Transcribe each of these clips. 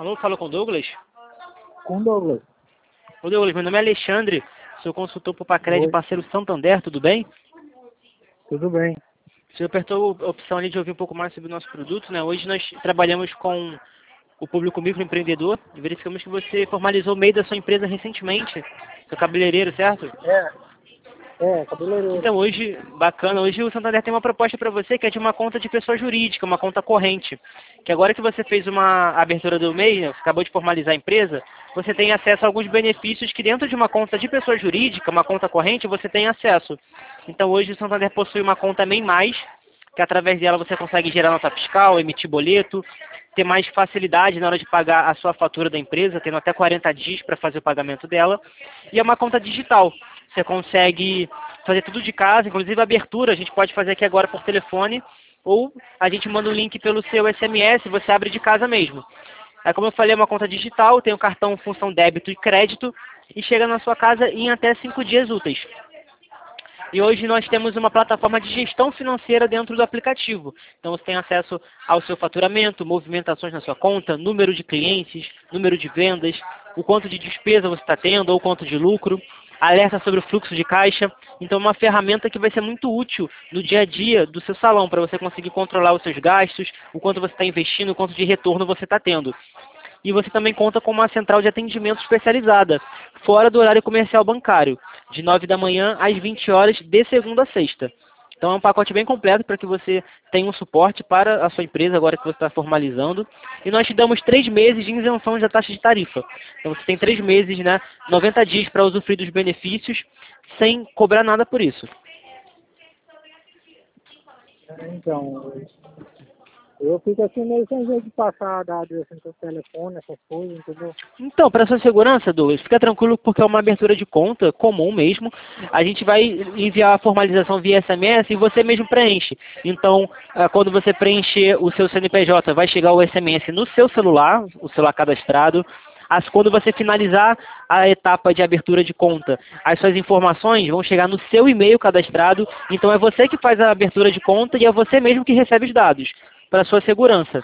Alô, fala com o Douglas? Com Douglas. Ô Douglas, meu nome é Alexandre, sou consultor por Pacred, Oi. parceiro Santander, tudo bem? Tudo bem. Você apertou a opção ali de ouvir um pouco mais sobre o nosso produto, né? Hoje nós trabalhamos com o público microempreendedor e verificamos que você formalizou o MEI da sua empresa recentemente, seu cabeleireiro, certo? Cabeleireiro. Então hoje, bacana, hoje o Santander tem uma proposta para você que é de uma conta de pessoa jurídica, uma conta corrente. Que agora que você fez uma abertura do MEI, né, você acabou de formalizar a empresa, você tem acesso a alguns benefícios que dentro de uma conta de pessoa jurídica, uma conta corrente, você tem acesso. Então hoje o Santander possui uma conta MEI+, que através dela você consegue gerar nota fiscal, emitir boleto, ter mais facilidade na hora de pagar a sua fatura da empresa, tendo até 40 dias para fazer o pagamento dela. E é uma conta digital. Você consegue fazer tudo de casa, inclusive a abertura a gente pode fazer aqui agora por telefone, ou a gente manda um link pelo seu SMS e você abre de casa mesmo. Aí, como eu falei, é uma conta digital, tem o cartão função débito e crédito, e chega na sua casa em até 5 dias úteis. E hoje nós temos uma plataforma de gestão financeira dentro do aplicativo. Então você tem acesso ao seu faturamento, movimentações na sua conta, número de clientes, número de vendas, o quanto de despesa você está tendo ou o quanto de lucro, alerta sobre o fluxo de caixa. Então é uma ferramenta que vai ser muito útil no dia a dia do seu salão, para você conseguir controlar os seus gastos, o quanto você está investindo, o quanto de retorno você está tendo. E você também conta com uma central de atendimento especializada, fora do horário comercial bancário, de 9 da manhã às 20 horas, de segunda a sexta. Então é um pacote bem completo para que você tenha um suporte para a sua empresa agora que você está formalizando. E nós te damos 3 meses de isenção da taxa de tarifa. Então você tem 3 meses, né, 90 dias para usufruir dos benefícios, sem cobrar nada por isso. Então, eu fico assim meio sem jeito de passar dados assim pro telefone, essas coisas, entendeu? Então, para sua segurança, Douglas, fica tranquilo porque é uma abertura de conta comum mesmo. A gente vai enviar a formalização via SMS e você mesmo preenche. Então, quando você preencher o seu CNPJ, vai chegar o SMS no seu celular, o celular cadastrado. Quando você finalizar a etapa de abertura de conta, as suas informações vão chegar no seu e-mail cadastrado. Então, é você que faz a abertura de conta e é você mesmo que recebe os dados, para sua segurança.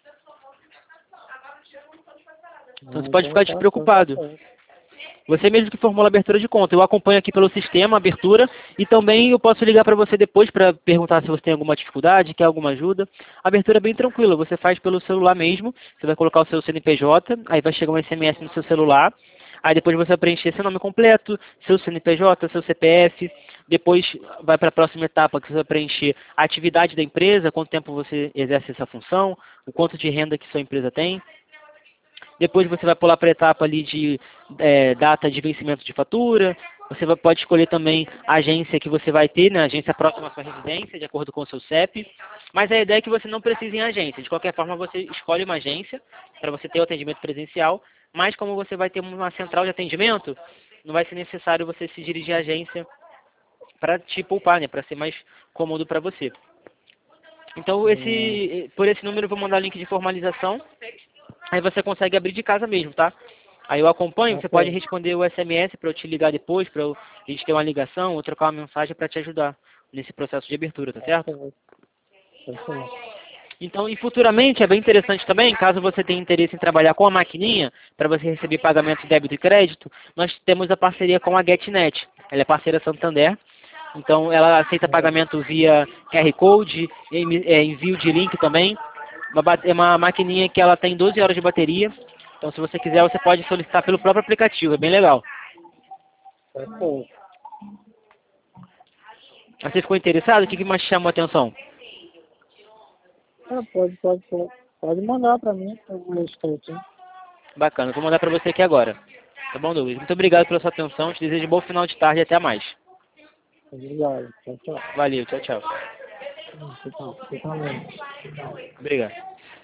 Então você pode ficar despreocupado. Você mesmo que formula a abertura de conta. Eu acompanho aqui pelo sistema a abertura e também eu posso ligar para você depois para perguntar se você tem alguma dificuldade, quer alguma ajuda. A abertura é bem tranquila, você faz pelo celular mesmo. Você vai colocar o seu CNPJ, aí vai chegar um SMS no seu celular. Aí depois você vai preencher seu nome completo, seu CNPJ, seu CPF. Depois vai para a próxima etapa que você vai preencher a atividade da empresa, quanto tempo você exerce essa função, o quanto de renda que sua empresa tem. Depois você vai pular para a etapa ali de data de vencimento de fatura. Você pode escolher também a agência que você vai ter, né? A agência próxima à sua residência, de acordo com o seu CEP. Mas a ideia é que você não precise ir em agência. De qualquer forma, você escolhe uma agência para você ter o atendimento presencial. Mas como você vai ter uma central de atendimento, não vai ser necessário você se dirigir à agência para te poupar, né? Para ser mais cômodo para você. Então, por esse número eu vou mandar o link de formalização. Aí você consegue abrir de casa mesmo, tá? Aí eu acompanho, você pode responder o SMS para eu te ligar depois, para a gente ter uma ligação ou trocar uma mensagem para te ajudar nesse processo de abertura, tá certo? Então, e futuramente é bem interessante também, caso você tenha interesse em trabalhar com a maquininha, para você receber pagamento de débito e crédito, nós temos a parceria com a GetNet. Ela é parceira Santander. Então, ela aceita pagamento via QR Code, envio de link também. É uma maquininha que ela tem 12 horas de bateria. Então, se você quiser, você pode solicitar pelo próprio aplicativo. É bem legal. Você ficou interessado? O que mais te chamou a atenção? Pode mandar para mim, o instante. Bacana. Vou mandar para você aqui agora. Tá bom, Douglas? Muito obrigado pela sua atenção. Te desejo um bom final de tarde e até mais. Obrigado. Tchau, tchau. Valeu. Tchau, tchau. Tchau, tchau. Obrigado.